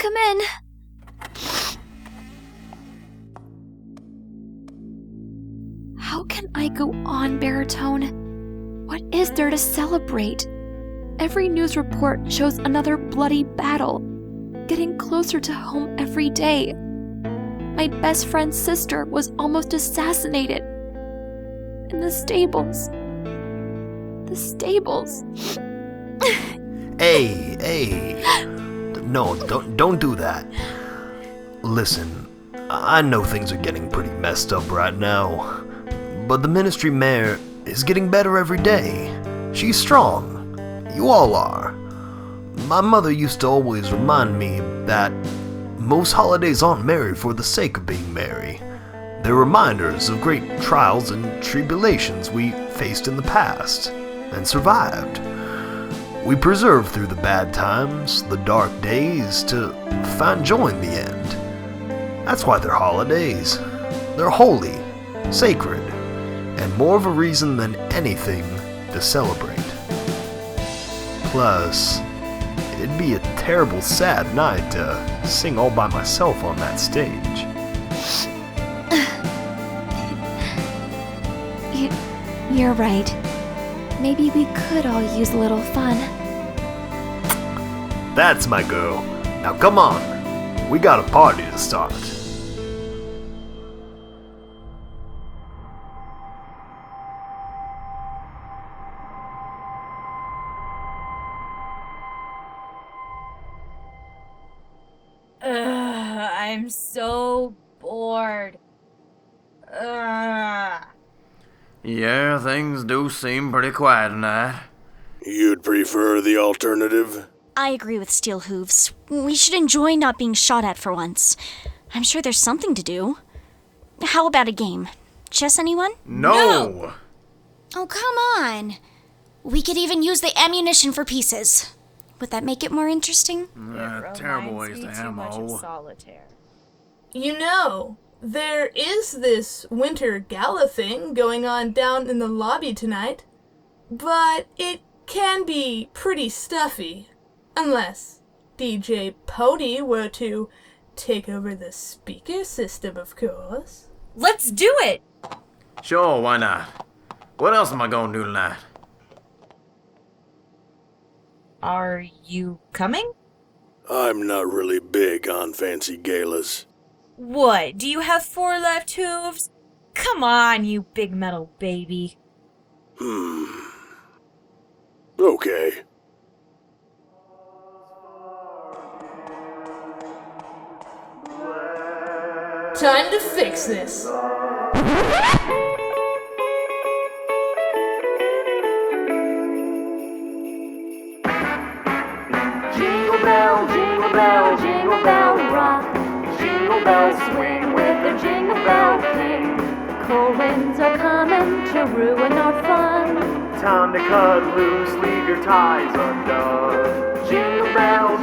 Come in. How can I go on, Baritone? What is there to celebrate? Every news report shows another bloody battle, getting closer to home every day. My best friend's sister was almost assassinated. In the stables. The stables. Hey. No, don't do that. Listen, I know things are getting pretty messed up right now, but the ministry mayor is getting better every day. She's strong. You all are. My mother used to always remind me that most holidays aren't merry for the sake of being merry. They're reminders of great trials and tribulations we faced in the past and survived. We persevere through the bad times, the dark days, to find joy in the end. That's why they're holidays. They're holy, sacred, and more of a reason than anything to celebrate. Plus, it'd be a terrible sad night to sing all by myself on that stage. You're right. Maybe we could all use a little fun. That's my girl. Now come on. We got a party to start. I'm so bored. Yeah, things do seem pretty quiet tonight. You'd prefer the alternative? I agree with Steel Hooves. We should enjoy not being shot at for once. I'm sure there's something to do. How about a game? Chess, anyone? No! Oh, come on. We could even use the ammunition for pieces. Would that make it more interesting? Terrible waste of ammo. Solitaire. You know, there is this winter gala thing going on down in the lobby tonight, but it can be pretty stuffy, unless DJ Pody were to take over the speaker system, of course. Let's do it! Sure, why not? What else am I gonna do tonight? Are you coming? I'm not really big on fancy galas. What, do you have 4 left hooves? Come on, you big metal baby. Okay. Time to fix this. Jingle bell rock. Jingle bells swing with their jingle bell king. The cold winds are coming to ruin our fun. Time to cut loose, leave your ties undone. Jingle bell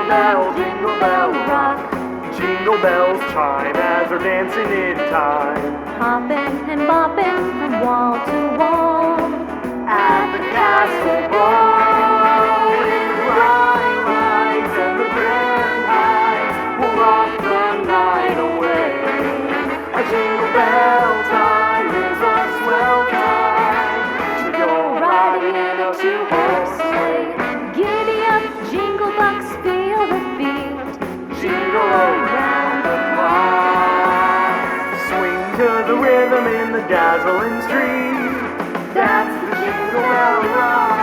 rock. Jingle bells chime as they're dancing in time. Hopping and bopping from wall to wall. At the castle ball, the flying lights and the grand highs will rock the night away. A jingle bell time is a swell time to go riding in a two-horse sleigh. Giddy up, jingle bucks, feel the beat. Jingle around the clock. Swing to the rhythm in the dazzling street. That's the jingle bell rock.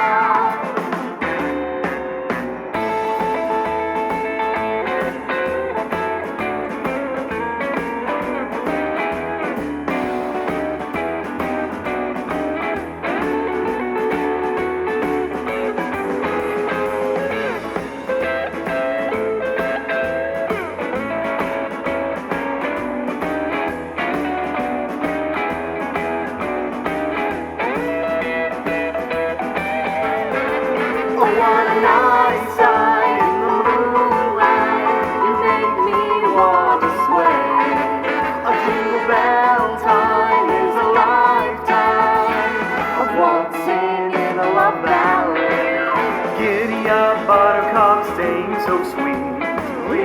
What a nice sight in the moonlight. You make me want to sway. A jingle bell time is a lifetime of waltzing in a love ballet. Giddy up, buttercup, staying so sweet. We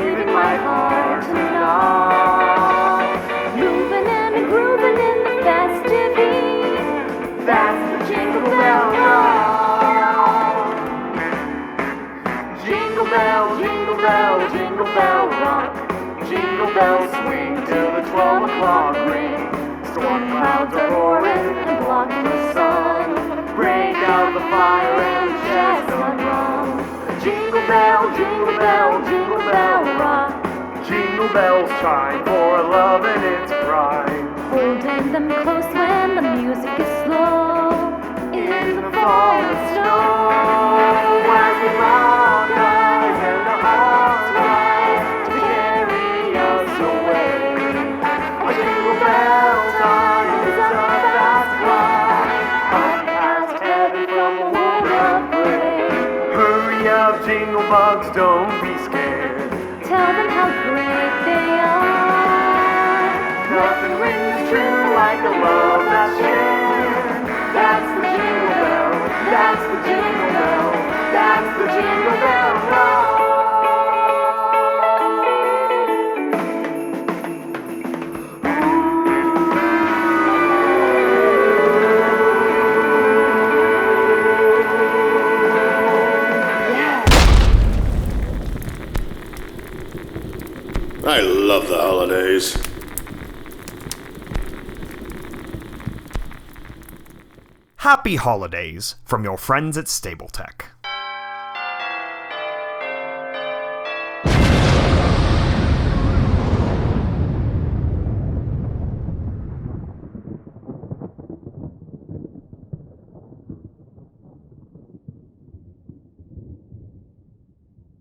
Storm clouds are roaring and blocking the sun. Break out the fire and chestnut rum. Jingle bell, jingle bell rock. Jingle bells chime for love and its pride. Holding them close when the music is slow. In the fall and snow, as we lock eyes and our hearts rise to carry us away. A jingle bell time is a fast flight, up past heaven from a world of gray. Hurry up, jingle bugs, don't be scared. Tell them how great they are. Nothing rings true like a love that's shared. That's the jingle bell, that's the jingle bell, that's the jingle bell rock. I love the holidays. Happy holidays from your friends at Stable Tech.